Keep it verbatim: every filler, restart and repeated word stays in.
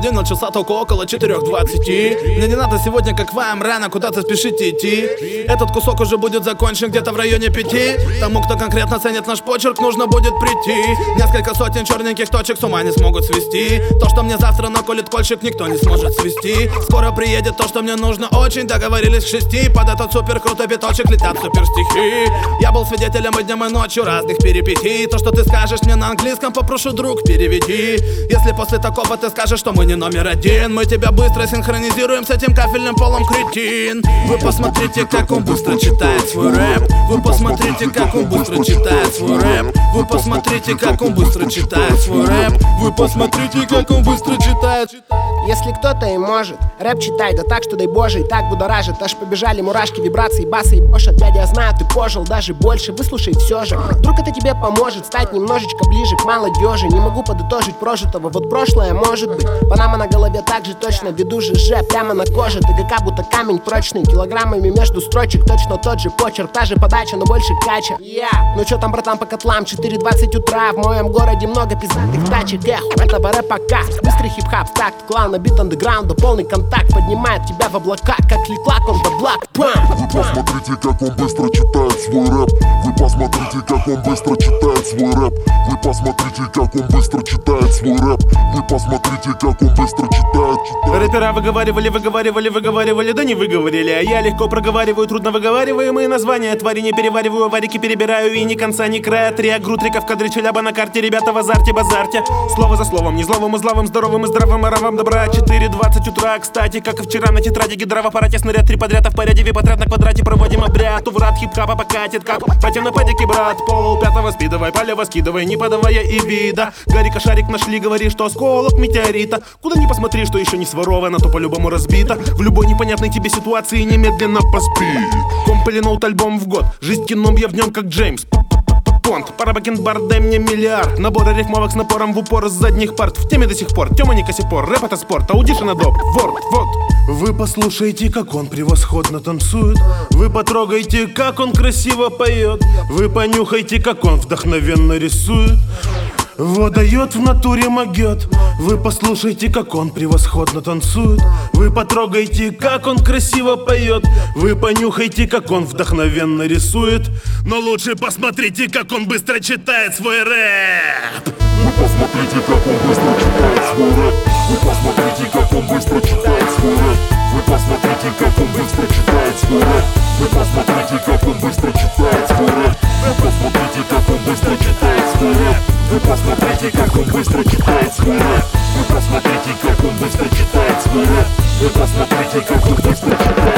поднял часа только около четырех двадцати. Мне не надо сегодня, как вам, рано куда-то спешите идти. Этот кусок уже будет закончен где-то в районе пяти. Тому, кто конкретно ценит наш почерк, нужно будет прийти. Несколько сотен черненьких точек с ума не смогут свести. То, что мне завтра наколет кольщик, никто не сможет свести. Скоро приедет то, что мне нужно очень. Договорились к шести. Под этот супер крутой биточек летят супер стихи. Я был свидетелем и днем, и ночью разных перипетий. То, что ты скажешь мне на английском, попрошу, друг, переведи. Если после такого ты скажешь, что мы не номер один, мы тебя быстро синхронизируем с этим кафельным полом, кретин. Вы посмотрите, как он быстро читает свой рэп. Вы посмотрите, как он быстро читает свой рэп. Вы посмотрите, как он быстро читает свой рэп. Вы посмотрите, как он быстро читает. Если кто-то и может рэп читай, да так, что дай боже, и так будоражит. Аж побежали мурашки, вибрации, басы и боша. Дядя, я знаю, ты пожил даже больше, выслушай все же. Вдруг это тебе поможет стать немножечко ближе к молодежи. Не могу подытожить прожитого, вот прошлое может быть. Панама на голове так же точно, веду ЖЖ прямо на коже. ТГК будто камень прочный, килограммами между строчек. Точно тот же почерк, та же подача, но больше кача. Yeah. Ну чё там, братан, по котлам, четыре двадцать утра. В моем городе много пиздатых тачек. Эх, этого рэпа каст, быстрый хип-хап, так, клан, набит андеграунда, полный контакт. Поднимает тебя в облака, как клик-клак, он да блак. Вы посмотрите, как он быстро читает свой рэп. Вы посмотрите, как он быстро читает свой рэп. Вы посмотрите, как он быстро читает свой рэп. Вы посмотрите, как он быстро читает, читает. Рэпера выговаривали, выговаривали, выговаривали, да не выговорили. А я легко проговариваю трудно выговариваемые названия. Твари не перевариваю, варики перебираю. И ни конца, ни края. Три агрутрика в кадре челяба на карте. Ребята в азарте, базарте. Слово за словом, не зловым и зловым, здоровым и здравым, оравам добра. Четыре двадцать утра, кстати, как и вчера на тетради гидра в аппарате. Снаряд три подряд, а в поряде вип-отряд на квадрате. Проводим обряд, уврат хип-хапа покатит, как потем на падике, брат. Пол пятого спидовай, палево скидывай, не подавая и вида. Гарика шарик нашли, говори, что осколок метеорита. Куда ни посмотри, что еще не своровано, то по-любому разбито. В любой непонятной тебе ситуации немедленно поспи. Комп или ноут альбом в год, жизнь кином я в нем как Джеймс Понт. Пара бакенбар, дай мне миллиард. Наборы рифмовок с напором в упор с задних парт. В теме до сих пор, Тёма не косипор. Рэп это спорт, аудишн доп. Ворд, вот. Вы послушайте, как он превосходно танцует. Вы потрогайте, как он красиво поет. Вы понюхайте, как он вдохновенно рисует. Водает в натуре могет. Вы послушайте, как он превосходно танцует. Вы потрогайте, как он красиво поет. Вы понюхайте, как он вдохновенно рисует. Но лучше посмотрите, как он быстро читает свой рэп. Вы посмотрите, как он быстро читает свой рэп. Вы посмотрите, как он быстро читает свой рэп. Вы посмотрите, как он быстро читает свой рэп. Вы посмотрите, как он быстро читает свой рэп. Вы посмотрите, как он быстро читает свой рэп. Вы посмотрите, как он быстро читает свой рэп. Вы посмотрите, как он быстро читает свой рэп. Вы посмотрите, как он быстро читает.